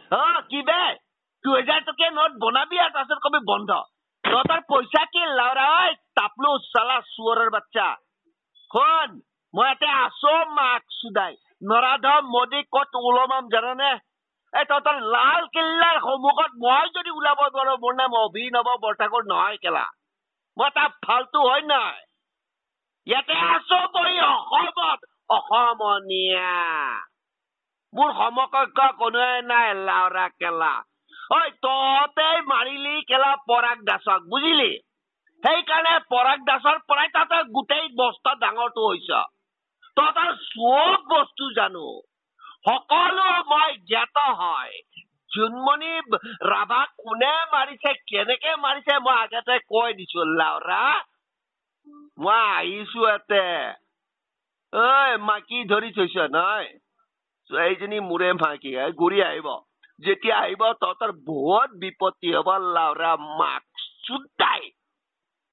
কি বে 2000 টকীয়া নোট বনাবি আৰু তাৰপিছত কবি বন্ধ তহঁতৰ পইচা কি লাউৰা ঐ তাপলো চালা চুৱৰৰ বাচ্চা শুন মই ইয়াতে আছো মাক চুদাই নৰাধম মোদী ক'ত ওলমাম জানানে এই তহঁতৰ লাল কিল্লাৰ সন্মুখত মই যদি ওলাব নোৱাৰো মোৰ নাম অভিনৱ বৰঠাকুৰ নহয় কেলা মই তাৰ ফাল্টু হয় নহয় ইয়াতে আছো বহি অসমত অসমনীয়া মোৰ সমকক্ষ কোনোৱে নাই লাউৰা কেলা ঐ তহঁতে মাৰিলি কেলা পৰাগ দাসক বুজিলি সেইকাৰণে পৰাগ দাসৰ পৰাই তহঁতে গোটেই বস্তা ডাঙৰটো হৈছ তহঁতৰ চব বস্তু জানো সকলো মই জ্ঞাত হয় জোনমণি ৰাভাক কোনে মাৰিছে কেনেকে মাৰিছে মই আগতে কৈ দিছো লাউৰা মই আহিছো ইয়াতে ঐ মাকি ধৰি থৈছ নহয় এইজনী মোৰে মাকি ঘূৰি আহিব যেতিয়া আহিব তহঁতৰ বহুত বিপত্তি হ'ব লাউৰা মাক